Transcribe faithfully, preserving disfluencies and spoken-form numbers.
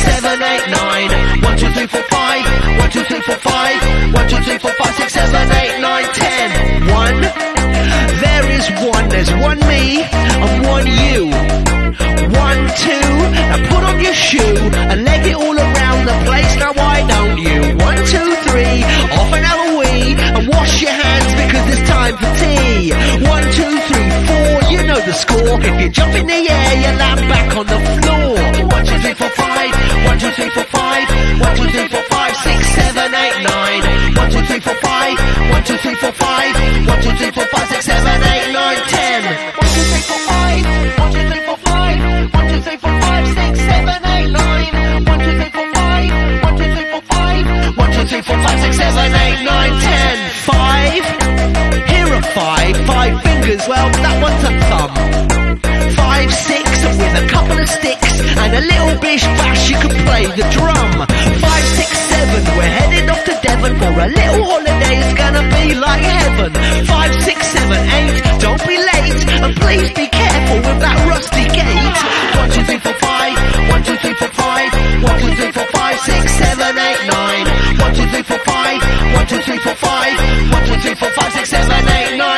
seven, eight, nine. One, two, three, four, five. One, two, three, four, five. One, two, three, four, five, six, seven, eight, nine, ten. One. There is one. There's one me and one you. One, two. Now put on your shoe and leg it all around the place. Now why don't you? One, two, three. Off and have a wee and wash your hands because it's time for tea. One, two, three, four. You know the score. If you jump in the air, you land back on the floor. One, two, three, four, five. One, two, three, four, five. One, two, three, four, five, six, seven, eight, nine. One, two, three, four, five. One, two, three, four, five. One, two, three, four, five, six, seven, eight, nine, ten. One, two, three, four, five. One, two, three, four, five. One, two, three, four, five, six, seven, eight, nine. One, two, three, four, five. One, two, three, four, five. One, two, three, four, five, six, seven, eight, nine, ten. Five. Here are five. Five fingers. Well, that one's a thumb. Five, six, and with a couple of sticks and a little bish bash, you can play the drum. Five, six, seven, we're heading off to Devon for a little holiday. It's gonna be like heaven. Five, six, seven, eight, don't be late, and please be careful with that rusty gate. One, two, three, four, five. One, two, three, four, five. One, two, three, four, five, six, seven, eight, nine. One, two, three, four, five. One, two, three, four, five. One, two, three, four, five, six, seven, eight, nine.